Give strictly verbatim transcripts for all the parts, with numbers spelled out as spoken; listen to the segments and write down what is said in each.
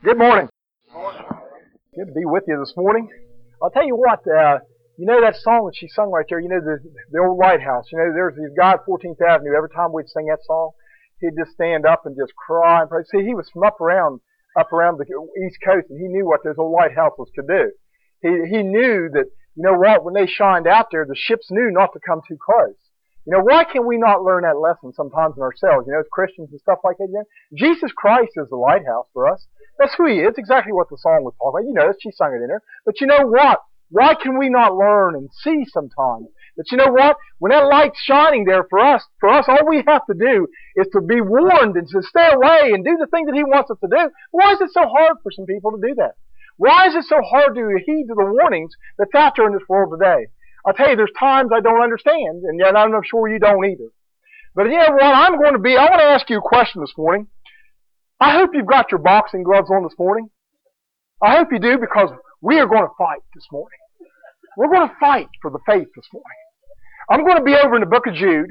Good morning. Good to be with you this morning. I'll tell you what, uh, you know that song that she sung right there, you know, the, the old Lighthouse, you know, there's this guy at fourteenth Avenue, every time we'd sing that song, he'd just stand up and just cry and pray. See, he was from up around, up around the East Coast, and he knew what those old lighthouses could do. He, he knew that, you know what, when they shined out there, the ships knew not to come too close. You know, why can we not learn that lesson sometimes in ourselves, you know, as Christians and stuff like that? You know? Jesus Christ is the lighthouse for us. That's who He is. Exactly what the song was talking about. You know, she sung it in there. But you know what? Why can we not learn and see sometimes that, you know what? When that light's shining there for us, for us, all we have to do is to be warned and to stay away and do the thing that He wants us to do. Why is it so hard for some people to do that? Why is it so hard to heed to the warnings that's out there in this world today? I'll tell you, there's times I don't understand, and yet I'm sure you don't either. But you know what? I'm going to be, I want to ask you a question this morning. I hope you've got your boxing gloves on this morning. I hope you do, because we are going to fight this morning. We're going to fight for the faith this morning. I'm going to be over in the book of Jude.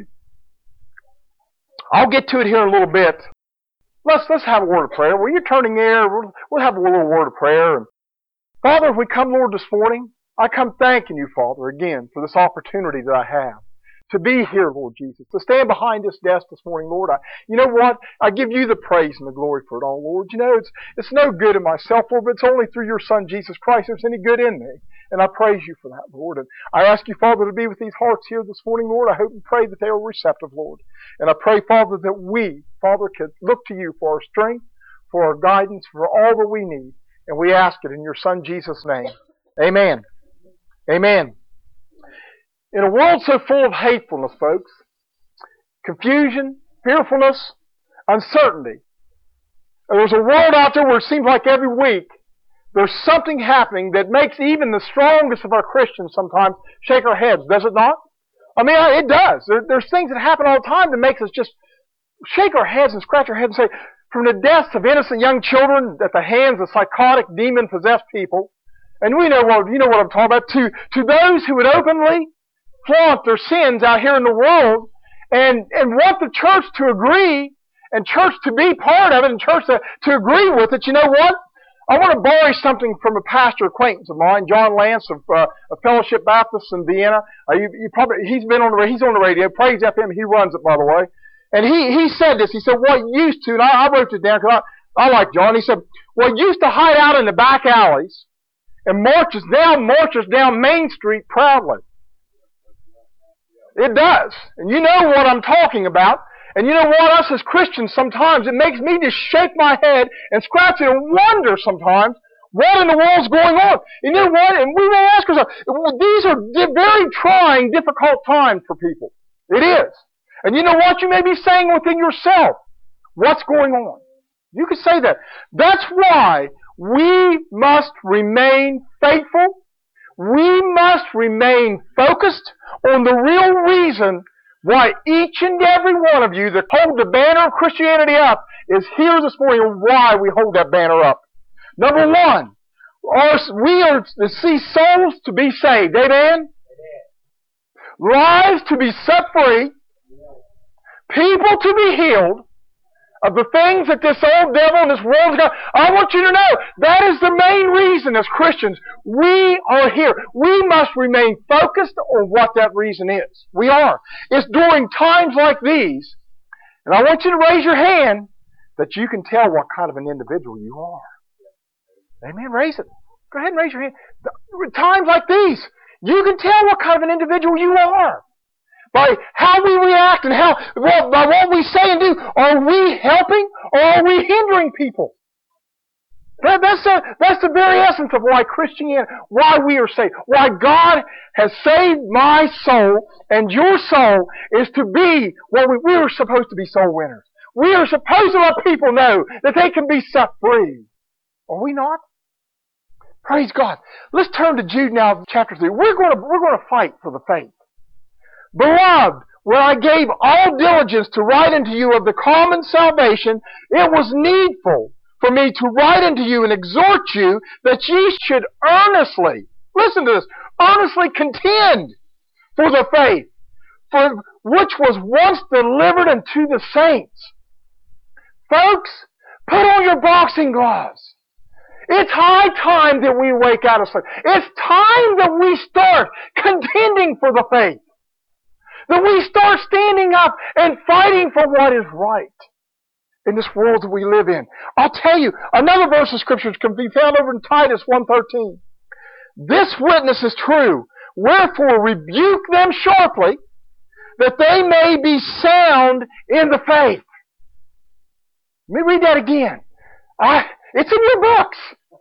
I'll get to it here in a little bit. Let's, let's have a word of prayer. While you're turning there, we'll, we'll have a little word of prayer. And Father, if we come, Lord, this morning, I come thanking you, Father, again, for this opportunity that I have to be here, Lord Jesus, to stand behind this desk this morning, Lord. I, you know what? I give you the praise and the glory for it all, Lord. You know, it's, it's no good in myself, Lord, but it's only through your Son, Jesus Christ, there's any good in me. And I praise you for that, Lord. And I ask you, Father, to be with these hearts here this morning, Lord. I hope and pray that they are receptive, Lord. And I pray, Father, that we, Father, could look to you for our strength, for our guidance, for all that we need. And we ask it in your Son, Jesus' name. Amen. Amen. In a world so full of hatefulness, folks, confusion, fearfulness, uncertainty, there's a world out there where it seems like every week there's something happening that makes even the strongest of our Christians sometimes shake our heads, does it not? I mean, it does. There, there's things that happen all the time that makes us just shake our heads and scratch our heads and say, from the deaths of innocent young children at the hands of psychotic, demon-possessed people, and we know what, you know what I'm talking about, to, to those who would openly flaunt their sins out here in the world and, and want the church to agree and church to be part of it and church to, to agree with it. You know what? I want to borrow something from a pastor acquaintance of mine, John Lance of, uh, of Fellowship Baptist in Vienna. Uh, you, you probably, he's been on the, he's on the radio, Praise F M, he runs it, by the way. And he, he said this, he said, what used to, and I, I wrote it down because I, I like John, he said, what used to hide out in the back alleys and marches down, marches down Main Street proudly. It does. And you know what I'm talking about. And you know what? Us as Christians, sometimes it makes me just shake my head and scratch it and wonder sometimes what in the world's going on. You know what? And we may ask ourselves, these are very trying, difficult times for people. It is. And you know what? You may be saying within yourself, what's going on? You can say that. That's why we must remain faithful. We must remain focused on the real reason why each and every one of you that hold the banner of Christianity up is here this morning, and why we hold that banner up. Number one, our, we are to see souls to be saved. Amen? Lives to be set free. People to be healed of the things that this old devil and this world has got. I want you to know, that is the main reason as Christians we are here. We must remain focused on what that reason is. We are. It's during times like these, and I want you to raise your hand, that you can tell what kind of an individual you are. Amen? Raise it. Go ahead and raise your hand. Times like these, you can tell what kind of an individual you are. By how we react and how, well, by what we say and do. Are we helping or are we hindering people? That, that's, the, that's the very essence of why Christianity, why we are saved. Why God has saved my soul and your soul is to be what we, we are supposed to be soul winners. We are supposed to let people know that they can be set free. Are we not? Praise God. Let's turn to Jude now, chapter three. We're going to, we're going to fight for the faith. Beloved, when I gave all diligence to write unto you of the common salvation, it was needful for me to write unto you and exhort you that ye should earnestly, listen to this, earnestly contend for the faith, for which was once delivered unto the saints. Folks, put on your boxing gloves. It's high time that we wake out of sleep. It's time that we start contending for the faith. That we start standing up and fighting for what is right in this world that we live in. I'll tell you, another verse of Scripture can be found over in Titus one thirteen. This witness is true. Wherefore rebuke them sharply, that they may be sound in the faith. Let me read that again. I, it's in your books.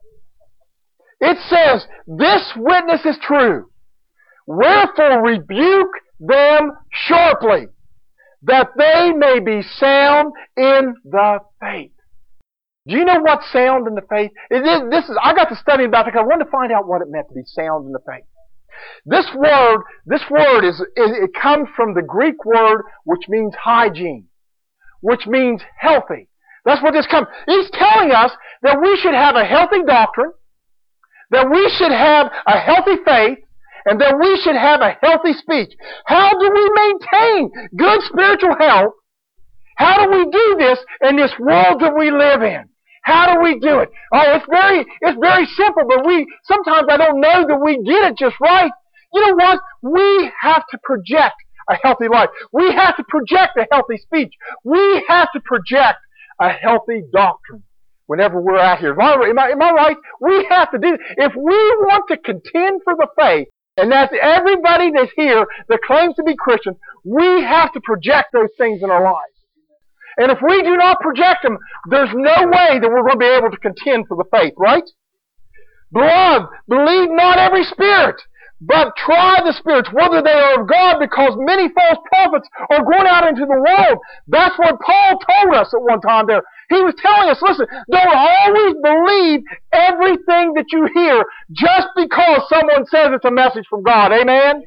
It says, this witness is true. Wherefore rebuke them sharply, that they may be sound in the faith. Do you know what's sound in the faith? It is, this is, I got to study about it because I wanted to find out what it meant to be sound in the faith. This word, this word is, it, it comes from the Greek word which means hygiene, which means healthy. That's what this comes. He's telling us that we should have a healthy doctrine, that we should have a healthy faith, and that we should have a healthy speech. How do we maintain good spiritual health? How do we do this in this world that we live in? How do we do it? Oh, it's very, it's very simple, but we, sometimes I don't know that we get it just right. You know what? We have to project a healthy life. We have to project a healthy speech. We have to project a healthy doctrine whenever we're out here. Am I, am I, am I right? We have to do it. If we want to contend for the faith, and that's everybody that's here that claims to be Christians, we have to project those things in our lives. And if we do not project them, there's no way that we're going to be able to contend for the faith, right? Beloved, believe not every spirit, but try the spirits, whether they are of God, because many false prophets are going out into the world. That's what Paul told us at one time there. He was telling us, listen, don't always believe everything that you hear just because someone says it's a message from God. Amen?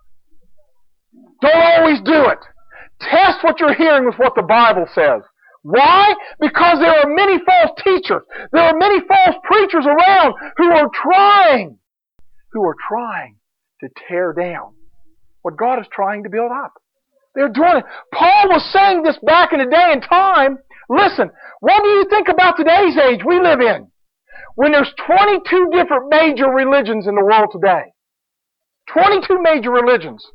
Don't always do it. Test what you're hearing with what the Bible says. Why? Because there are many false teachers. There are many false preachers around who are trying, who are trying to tear down what God is trying to build up. They're doing it. Paul was saying this back in the day and time. Listen, what do you think about today's age we live in? When there's twenty-two different major religions in the world today. twenty-two major religions.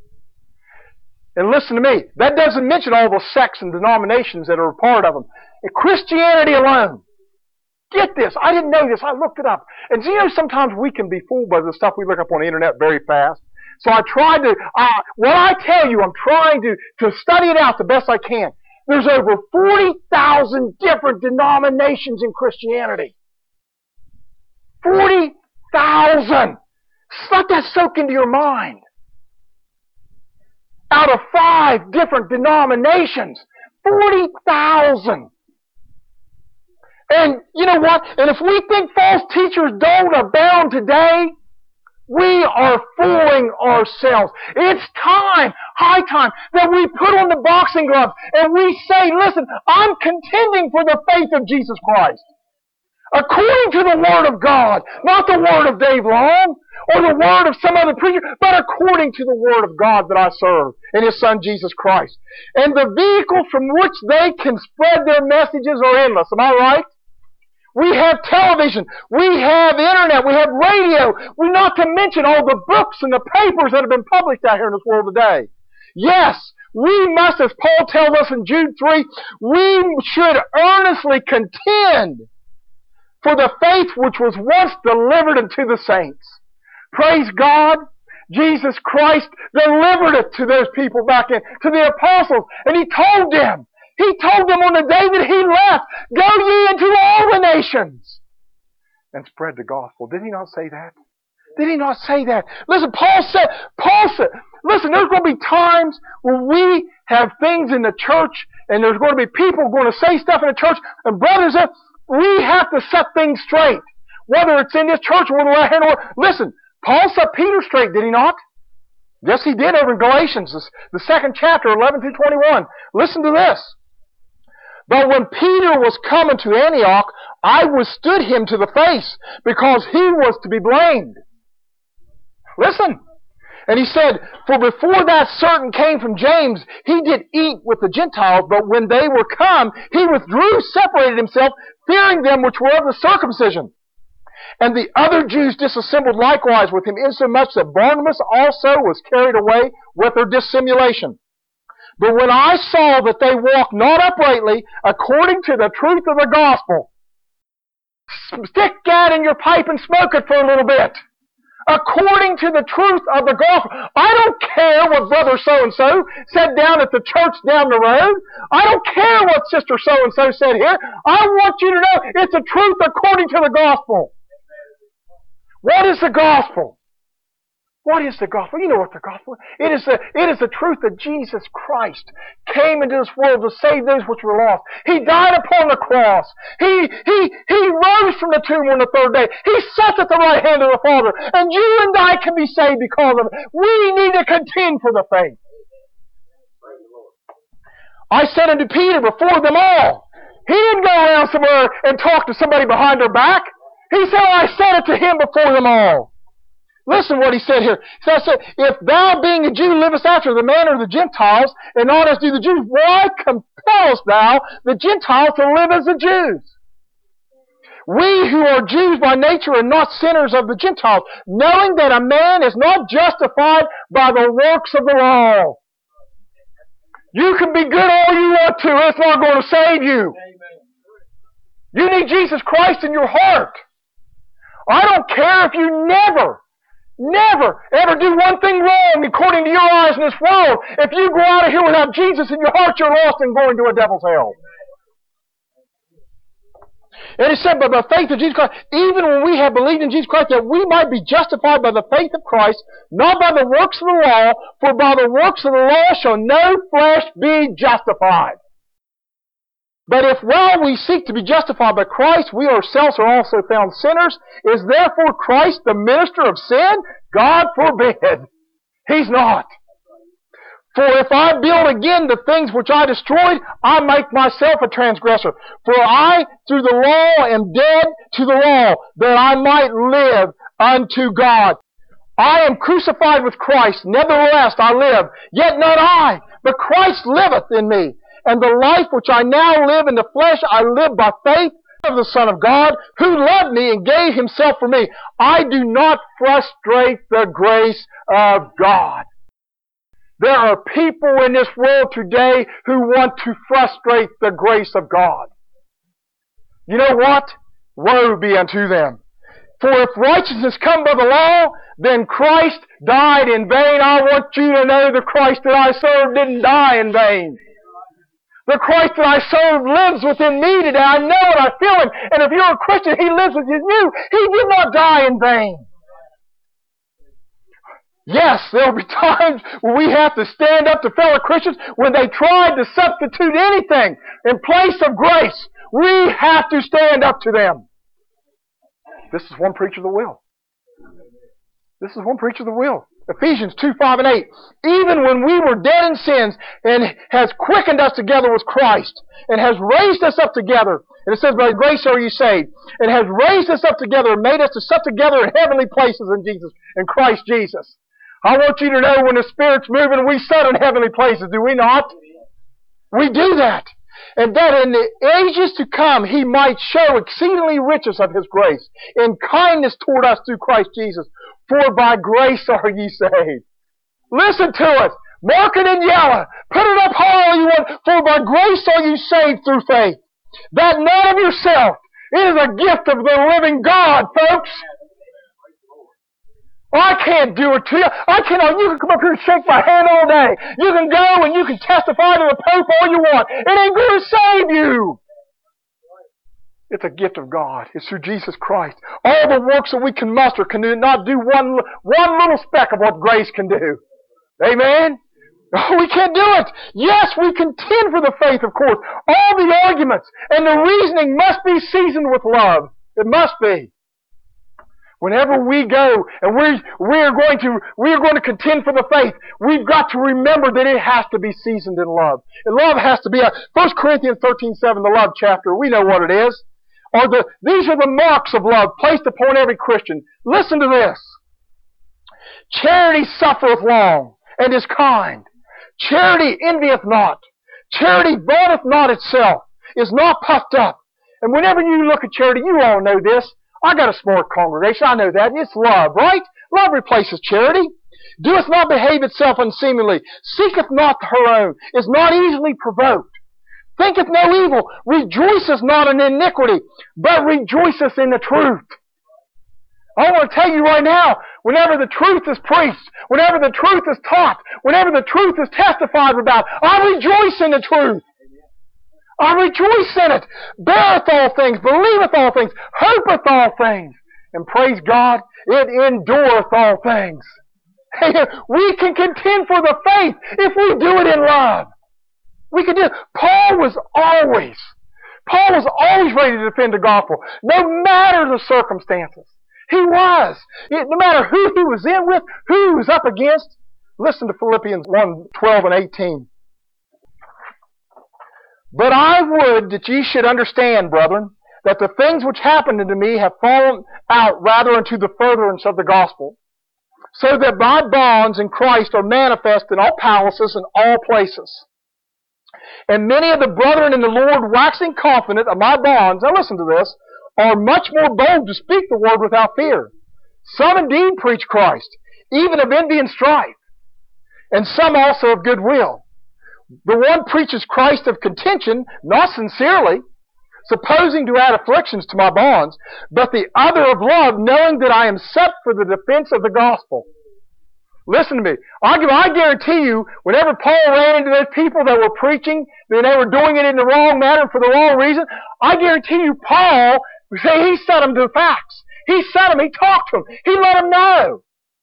And listen to me, that doesn't mention all the sects and denominations that are a part of them. And Christianity alone. Get this, I didn't know this, I looked it up. And you know, sometimes we can be fooled by the stuff we look up on the internet very fast. So I tried to, uh, what I tell you, I'm trying to, to study it out the best I can. There's over forty thousand different denominations in Christianity. forty thousand! Let that soak into your mind. Out of five different denominations. forty thousand. And you know what? And if we think false teachers don't abound today, we are fooling ourselves. It's time, high time, that we put on the boxing gloves and we say, listen, I'm contending for the faith of Jesus Christ. According to the Word of God, not the Word of Dave Long or the Word of some other preacher, but according to the Word of God that I serve and His Son Jesus Christ. And the vehicles from which they can spread their messages are endless. Am I right? We have television, we have internet, we have radio, we not to mention all the books and the papers that have been published out here in this world today. Yes, we must, as Paul tells us in Jude three, we should earnestly contend for the faith which was once delivered unto the saints. Praise God. Jesus Christ delivered it to those people back in, to the apostles, and He told them, He told them on the day that He left, go ye into all the nations and spread the gospel. Did He not say that? Did He not say that? Listen, Paul said, Paul said, listen, there's going to be times when we have things in the church and there's going to be people going to say stuff in the church, and brothers, we have to set things straight. Whether it's in this church or whether we're here. Listen, Paul set Peter straight, did he not? Yes, he did over in Galatians, the second chapter, eleven through twenty-one. Listen to this. But when Peter was coming to Antioch, I withstood him to the face, because he was to be blamed. Listen. And he said, for before that certain came from James, he did eat with the Gentiles, but when they were come, he withdrew, separated himself, fearing them which were of the circumcision. And the other Jews disassembled likewise with him, insomuch that Barnabas also was carried away with their dissimulation. But when I saw that they walked not uprightly, according to the truth of the gospel, stick that in your pipe and smoke it for a little bit. According to the truth of the gospel. I don't care what brother so-and-so said down at the church down the road. I don't care what sister so-and-so said here. I want you to know it's the truth according to the gospel. What is the gospel? What is the gospel? You know what the gospel is. It is the, it is the truth that Jesus Christ came into this world to save those which were lost. He died upon the cross. He, he, he rose from the tomb on the third day. He sat at the right hand of the Father. And you and I can be saved because of it. We need to contend for the faith. I said unto Peter before them all. He didn't go around somewhere and talk to somebody behind their back. He said, I said it to him before them all. Listen what he said here. So I said, if thou being a Jew livest after the manner of the Gentiles, and not as do the Jews, why compellest thou the Gentiles to live as the Jews? We who are Jews by nature are not sinners of the Gentiles, knowing that a man is not justified by the works of the law. You can be good all you want to, it's not going to save you. You need Jesus Christ in your heart. I don't care if you never Never ever do one thing wrong according to your eyes in this world. If you go out of here without Jesus in your heart, you're lost and going to a devil's hell. And it said, by the faith of Jesus Christ, even when we have believed in Jesus Christ, that we might be justified by the faith of Christ, not by the works of the law, for by the works of the law shall no flesh be justified. But if while we seek to be justified by Christ, we ourselves are also found sinners, is therefore Christ the minister of sin? God forbid. He's not. For if I build again the things which I destroyed, I make myself a transgressor. For I, through the law, am dead to the law, that I might live unto God. I am crucified with Christ, nevertheless I live. Yet not I, but Christ liveth in me. And the life which I now live in the flesh, I live by faith of the Son of God, who loved me and gave himself for me. I do not frustrate the grace of God. There are people in this world today who want to frustrate the grace of God. You know what? Woe be unto them. For if righteousness come by the law, then Christ died in vain. I want you to know the Christ that I serve didn't die in vain. The Christ that I serve lives within me today. I know it. I feel Him. And if you're a Christian, He lives within you. He did not die in vain. Yes, there will be times when we have to stand up to fellow Christians when they tried to substitute anything in place of grace. We have to stand up to them. This is one preacher that will. This is one preacher that will. Ephesians two, five, and eight. Even when we were dead in sins, and has quickened us together with Christ, and has raised us up together, and it says, by grace are you saved, and has raised us up together and made us to sit together in heavenly places in Jesus, in Christ Jesus. I want you to know when the Spirit's moving, we sit in heavenly places, do we not? We do that. And that in the ages to come He might show exceedingly riches of His grace in kindness toward us through Christ Jesus. For by grace are ye saved. Listen to it. Mark it in yellow. Put it up high all you want. For by grace are you saved through faith. That not of yourself. It is a gift of the living God, folks. I can't do it to you. I cannot. You can come up here and shake my hand all day. You can go and you can testify to the Pope all you want. It ain't going to save you. It's a gift of God. It's through Jesus Christ. All the works that we can muster can not do one, one little speck of what grace can do. Amen? Oh, we can't do it. Yes, we contend for the faith, of course. All the arguments and the reasoning must be seasoned with love. It must be. Whenever we go and we we are going to we are going to contend for the faith, we've got to remember that it has to be seasoned in love. And love has to be a First Corinthians thirteen seven, the love chapter. We know what it is. Or the these are the marks of love placed upon every Christian. Listen to this. Charity suffereth long and is kind. Charity envieth not. Charity vaunteth not itself, is not puffed up. And whenever you look at charity, you all know this. I got a smart congregation. I know that. It's love, right? Love replaces charity. Doeth not behave itself unseemly. Seeketh not her own. Is not easily provoked. Thinketh no evil. Rejoiceth not in iniquity, but rejoiceth in the truth. I want to tell you right now, whenever the truth is preached, whenever the truth is taught, whenever the truth is testified about, I rejoice in the truth. I rejoice in it. Beareth all things, believeth all things, hopeth all things. And praise God, it endureth all things. We can contend for the faith if we do it in love. We can do it. Paul was always, Paul was always ready to defend the gospel, no matter the circumstances. He was. It, no matter who he was in with, who he was up against. Listen to Philippians one, twelve and eighteen. But I would that ye should understand, brethren, that the things which happened unto me have fallen out rather unto the furtherance of the gospel, so that my bonds in Christ are manifest in all palaces and all places. And many of the brethren in the Lord, waxing confident of my bonds, now listen to this, are much more bold to speak the word without fear. Some indeed preach Christ, even of envy and strife, and some also of goodwill. The one preaches Christ of contention, not sincerely, supposing to add afflictions to my bonds, but the other of love, knowing that I am set for the defense of the gospel. Listen to me. I guarantee you, whenever Paul ran into those people that were preaching, that they were doing it in the wrong manner and for the wrong reason, I guarantee you Paul, he set them to the facts. He set them, he talked to them, he let them know.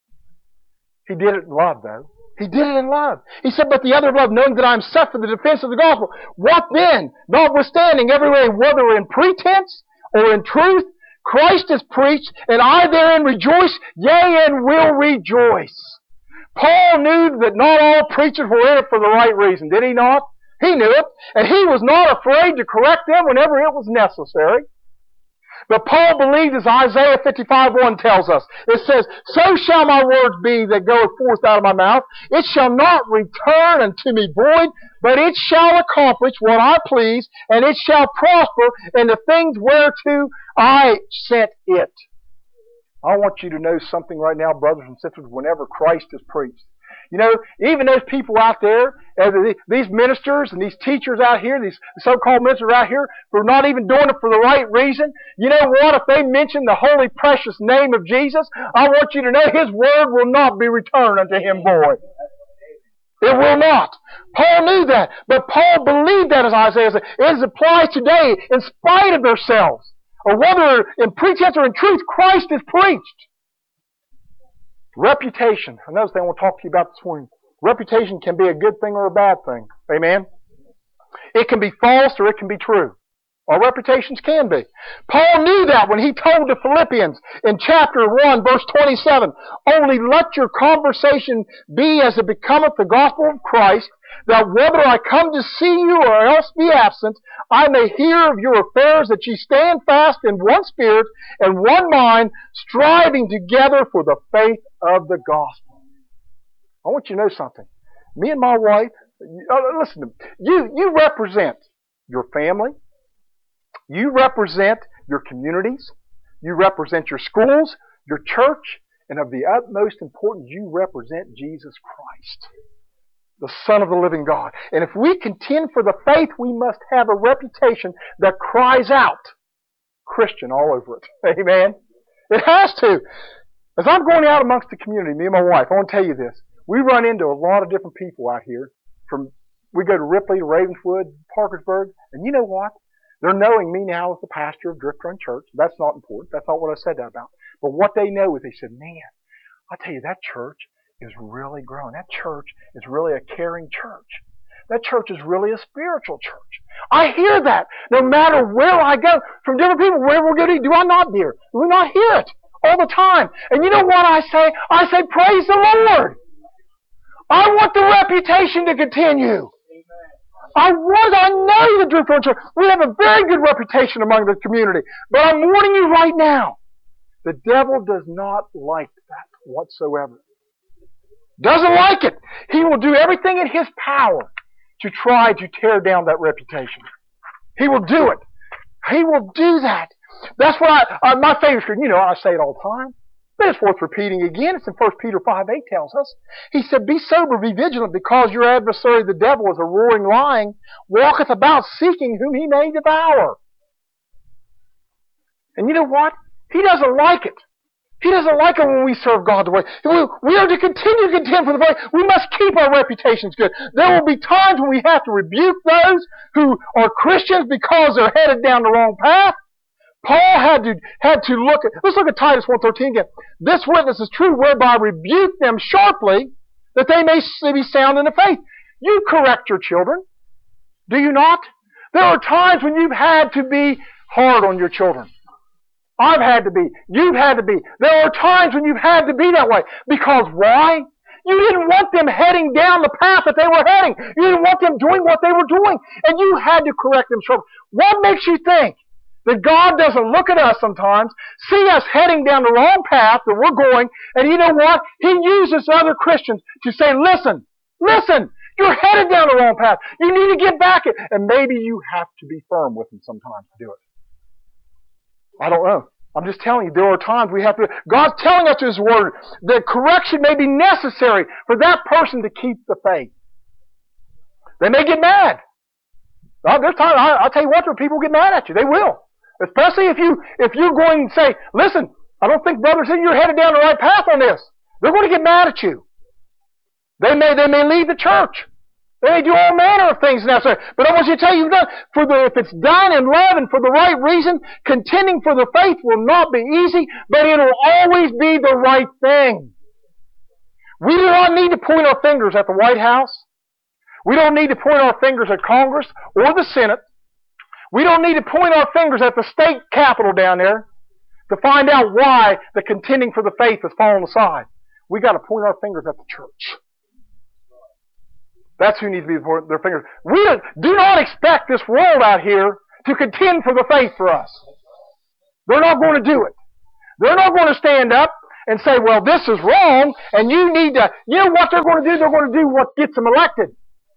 He did it in love, though. He did it in love. He said, but the other love, knowing that I am set for the defense of the gospel. What then? Notwithstanding, every way, whether in pretense or in truth, Christ is preached, and I therein rejoice, yea, and will rejoice. Paul knew that not all preachers were in it for the right reason, did he not? He knew it, and he was not afraid to correct them whenever it was necessary. But Paul believed, as Isaiah fifty-five one tells us. It says, so shall my words be that goeth forth out of my mouth. It shall not return unto me void, but it shall accomplish what I please, and it shall prosper in the things whereto I sent it. I want you to know something right now, brothers and sisters, whenever Christ is preached. You know, even those people out there, these ministers and these teachers out here, these so-called ministers out here, who are not even doing it for the right reason, you know what? If they mention the holy, precious name of Jesus, I want you to know His word will not be returned unto him void. It will not. Paul knew that, but Paul believed that, as Isaiah said. It applies today in spite of themselves, or whether in pretense or in truth, Christ is preached. Reputation. Another thing I want to talk to you about this morning. Reputation can be a good thing or a bad thing. Amen? It can be false or it can be true. Our reputations can be. Paul knew that when he told the Philippians in chapter one, verse twenty-seven, only let your conversation be as it becometh the gospel of Christ, that whether I come to see you or else be absent, I may hear of your affairs, that ye stand fast in one spirit and one mind, striving together for the faith of the gospel. I want you to know something. Me and my wife, listen to me, you, you represent your family, you represent your communities, you represent your schools, your church, and of the utmost importance, you represent Jesus Christ, the Son of the living God. And if we contend for the faith, we must have a reputation that cries out Christian all over it. Amen? It has to. As I'm going out amongst the community, me and my wife, I want to tell you this. We run into a lot of different people out here. From we go to Ripley, to Ravenswood, Parkersburg, and you know what? They're knowing me now as the pastor of Drift Run Church. That's not important. That's not what I said that about. But what they know is they said, man, I tell you, that church is really growing. That church is really a caring church. That church is really a spiritual church. I hear that no matter where I go from different people. Wherever we go to, do I not hear? Do we not hear it all the time? And you know what I say? I say, praise the Lord. I want the reputation to continue. I want, I know the Drift Run Church. We have a very good reputation among the community. But I'm warning you right now, the devil does not like that whatsoever. Doesn't like it. He will do everything in his power to try to tear down that reputation. He will do it. He will do that. That's what I, uh, my favorite scripture, you know, I say it all the time. But it's worth repeating again. It's in First Peter five eight tells us. He said, be sober, be vigilant, because your adversary the devil is a roaring lion, walketh about seeking whom he may devour. And you know what? He doesn't like it. He doesn't like it when we serve God the way. We are to continue to contend for the faith. We must keep our reputations good. There will be times when we have to rebuke those who are Christians because they're headed down the wrong path. Paul had to, had to look at, let's look at Titus one thirteen again. This witness is true, whereby I rebuke them sharply, that they may be sound in the faith. You correct your children. Do you not? There are times when you've had to be hard on your children. I've had to be. You've had to be. There are times when you've had to be that way. Because why? You didn't want them heading down the path that they were heading. You didn't want them doing what they were doing. And you had to correct them sharply. What makes you think that God doesn't look at us sometimes, see us heading down the wrong path that we're going, and you know what? He uses other Christians to say, listen, listen, you're headed down the wrong path. You need to get back it. And maybe you have to be firm with them sometimes to do it. I don't know. I'm just telling you, there are times we have to, God's telling us in His Word that correction may be necessary for that person to keep the faith. They may get mad. Well, there's times, I, I'll tell you what, there people get mad at you. They will. Especially if you, if you're going to say, listen, I don't think brother said you're headed down the right path on this. They're going to get mad at you. They may, they may leave the church. They do all manner of things now. But I want you to tell you, for the, if it's done in love and for the right reason, contending for the faith will not be easy, but it will always be the right thing. We do not need to point our fingers at the White House. We don't need to point our fingers at Congress or the Senate. We don't need to point our fingers at the state capitol down there to find out why the contending for the faith has fallen aside. We got to point our fingers at the church. That's who needs to be their fingers. We do not expect this world out here to contend for the faith for us. They're not going to do it. They're not going to stand up and say, well, this is wrong, and you need to, you know what they're going to do? They're going to do what gets them elected.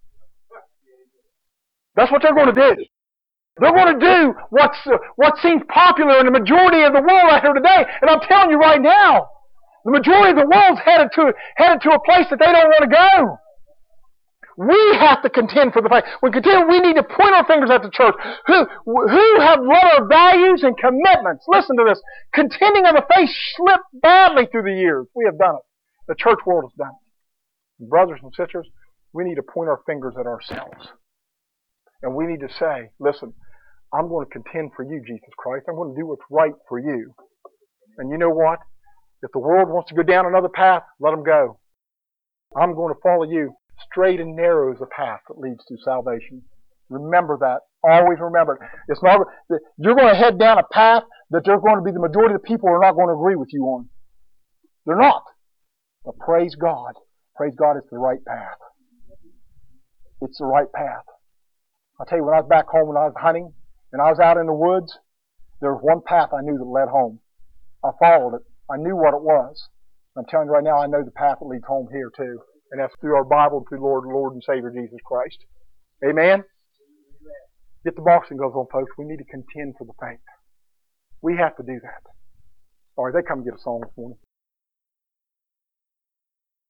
That's what they're going to do. They're going to do what's, uh, what seems popular in the majority of the world out here today. And I'm telling you right now, the majority of the world's headed to, headed to a place that they don't want to go. We have to contend for the faith. We contend, we need to point our fingers at the church who, who have let our values and commitments. Listen to this. Contending of the faith slipped badly through the years. We have done it. The church world has done it. Brothers and sisters, we need to point our fingers at ourselves. And we need to say, listen, I'm going to contend for you, Jesus Christ. I'm going to do what's right for you. And you know what? If the world wants to go down another path, let them go. I'm going to follow you. Straight and narrow is the path that leads to salvation. Remember that. Always remember it. It's not, you're going to head down a path that there's going to be the majority of the people are not going to agree with you on. They're not. But praise God. Praise God, it's the right path. It's the right path. I'll tell you, when I was back home, when I was hunting, and I was out in the woods, there was one path I knew that led home. I followed it. I knew what it was. I'm telling you right now, I know the path that leads home here too. And that's through our Bible, through Lord, Lord and Savior Jesus Christ. Amen? Get the boxing gloves on, folks. We need to contend for the faith. We have to do that. All right, they come and get a song this morning.